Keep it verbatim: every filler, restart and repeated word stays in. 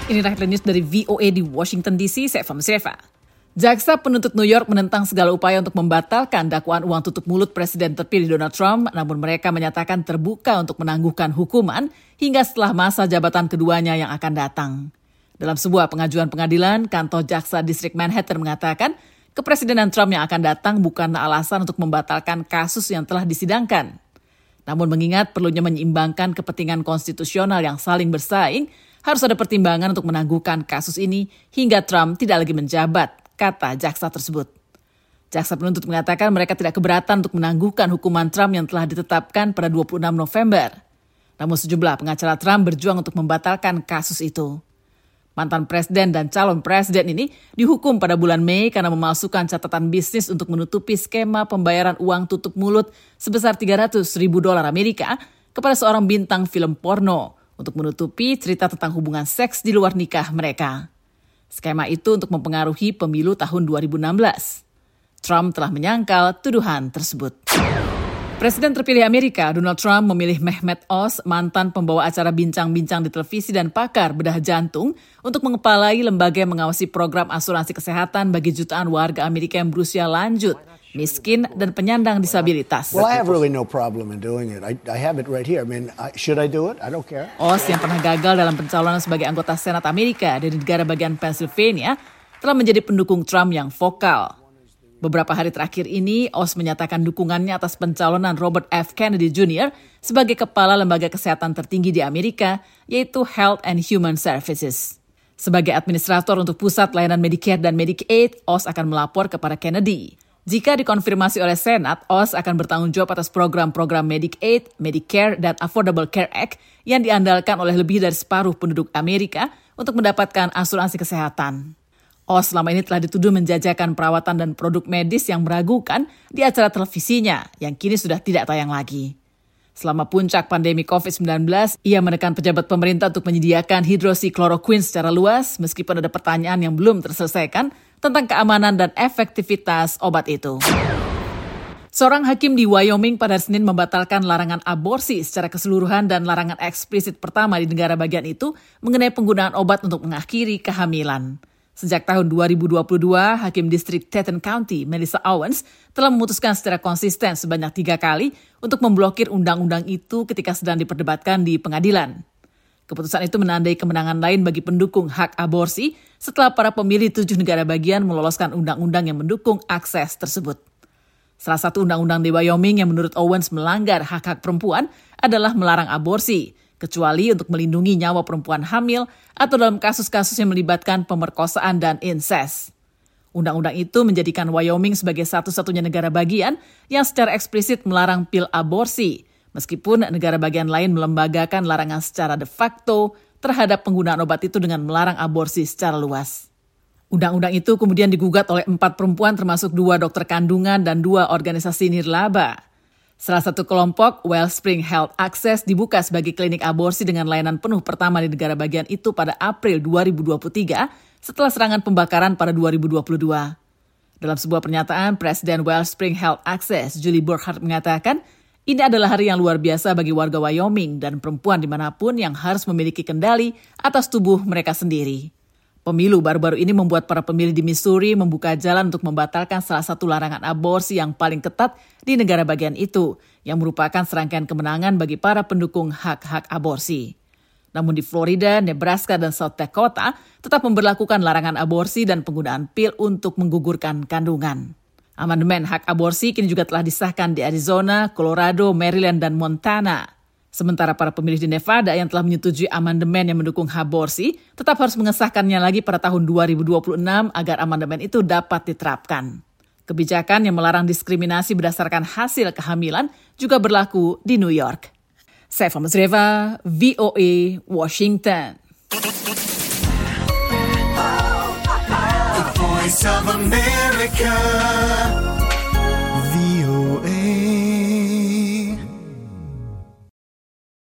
Ini Headline News dari V O A di Washington D C, saya Fahmi Sreva. Jaksa penuntut New York menentang segala upaya untuk membatalkan dakwaan uang tutup mulut Presiden terpilih Donald Trump, namun mereka menyatakan terbuka untuk menangguhkan hukuman hingga setelah masa jabatan keduanya yang akan datang. Dalam sebuah pengajuan pengadilan, kantor jaksa distrik Manhattan mengatakan kepresidenan Trump yang akan datang bukanlah alasan untuk membatalkan kasus yang telah disidangkan. Namun mengingat perlunya menyeimbangkan kepentingan konstitusional yang saling bersaing, harus ada pertimbangan untuk menangguhkan kasus ini hingga Trump tidak lagi menjabat, kata jaksa tersebut. Jaksa penuntut mengatakan mereka tidak keberatan untuk menangguhkan hukuman Trump yang telah ditetapkan pada dua puluh enam November. Namun sejumlah pengacara Trump berjuang untuk membatalkan kasus itu. Mantan presiden dan calon presiden ini dihukum pada bulan Mei karena memalsukan catatan bisnis untuk menutupi skema pembayaran uang tutup mulut sebesar tiga ratus ribu dolar Amerika kepada seorang bintang film porno untuk menutupi cerita tentang hubungan seks di luar nikah mereka. Skema itu untuk mempengaruhi pemilu tahun dua ribu enam belas. Trump telah menyangkal tuduhan tersebut. Presiden terpilih Amerika, Donald Trump, memilih Mehmet Oz, mantan pembawa acara bincang-bincang di televisi dan pakar bedah jantung, untuk mengepalai lembaga yang mengawasi program asuransi kesehatan bagi jutaan warga Amerika yang berusia lanjut, miskin, dan penyandang disabilitas. Well, I have really no problem in doing it. I, I have it right here. I mean, I, should I do it? I don't care. Oz yang pernah gagal dalam pencalonan sebagai anggota Senat Amerika dari negara bagian Pennsylvania telah menjadi pendukung Trump yang vokal. Beberapa hari terakhir ini, Oz menyatakan dukungannya atas pencalonan Robert F. Kennedy Junior sebagai kepala lembaga kesehatan tertinggi di Amerika, yaitu Health and Human Services. Sebagai administrator untuk pusat layanan Medicare dan Medicaid, Oz akan melapor kepada Kennedy. Jika dikonfirmasi oleh Senat, Oz akan bertanggung jawab atas program-program Medicaid, Medicare, dan Affordable Care Act yang diandalkan oleh lebih dari separuh penduduk Amerika untuk mendapatkan asuransi kesehatan. Oz selama ini telah dituduh menjajakan perawatan dan produk medis yang meragukan di acara televisinya yang kini sudah tidak tayang lagi. Selama puncak pandemi covid sembilan belas, ia menekan pejabat pemerintah untuk menyediakan hidroksikloroquine secara luas meskipun ada pertanyaan yang belum terselesaikan tentang keamanan dan efektivitas obat itu. Seorang hakim di Wyoming pada Senin membatalkan larangan aborsi secara keseluruhan dan larangan eksplisit pertama di negara bagian itu mengenai penggunaan obat untuk mengakhiri kehamilan. Sejak tahun dua ribu dua puluh dua, Hakim Distrik Teton County, Melissa Owens, telah memutuskan secara konsisten sebanyak tiga kali untuk memblokir undang-undang itu ketika sedang diperdebatkan di pengadilan. Keputusan itu menandai kemenangan lain bagi pendukung hak aborsi setelah para pemilih tujuh negara bagian meloloskan undang-undang yang mendukung akses tersebut. Salah satu undang-undang di Wyoming yang menurut Owens melanggar hak-hak perempuan adalah melarang aborsi, kecuali untuk melindungi nyawa perempuan hamil atau dalam kasus-kasus yang melibatkan pemerkosaan dan insest. Undang-undang itu menjadikan Wyoming sebagai satu-satunya negara bagian yang secara eksplisit melarang pil aborsi, meskipun negara bagian lain melembagakan larangan secara de facto terhadap penggunaan obat itu dengan melarang aborsi secara luas. Undang-undang itu kemudian digugat oleh empat perempuan termasuk dua dokter kandungan dan dua organisasi nirlaba. Salah satu kelompok, Wellspring Health Access, dibuka sebagai klinik aborsi dengan layanan penuh pertama di negara bagian itu pada April dua ribu dua puluh tiga setelah serangan pembakaran pada dua ribu dua puluh dua. Dalam sebuah pernyataan, Presiden Wellspring Health Access, Julie Burkhardt, mengatakan, ini adalah hari yang luar biasa bagi warga Wyoming dan perempuan dimanapun yang harus memiliki kendali atas tubuh mereka sendiri. Pemilu baru-baru ini membuat para pemilih di Missouri membuka jalan untuk membatalkan salah satu larangan aborsi yang paling ketat di negara bagian itu, yang merupakan serangkaian kemenangan bagi para pendukung hak-hak aborsi. Namun di Florida, Nebraska, dan South Dakota tetap memberlakukan larangan aborsi dan penggunaan pil untuk menggugurkan kandungan. Amandemen hak aborsi kini juga telah disahkan di Arizona, Colorado, Maryland, dan Montana. Sementara para pemilih di Nevada yang telah menyetujui amandemen yang mendukung aborsi tetap harus mengesahkannya lagi pada tahun dua ribu dua puluh enam agar amandemen itu dapat diterapkan. Kebijakan yang melarang diskriminasi berdasarkan hasil kehamilan juga berlaku di New York. Saya Fahmi Sreva, V O A, Washington. The Voice of America.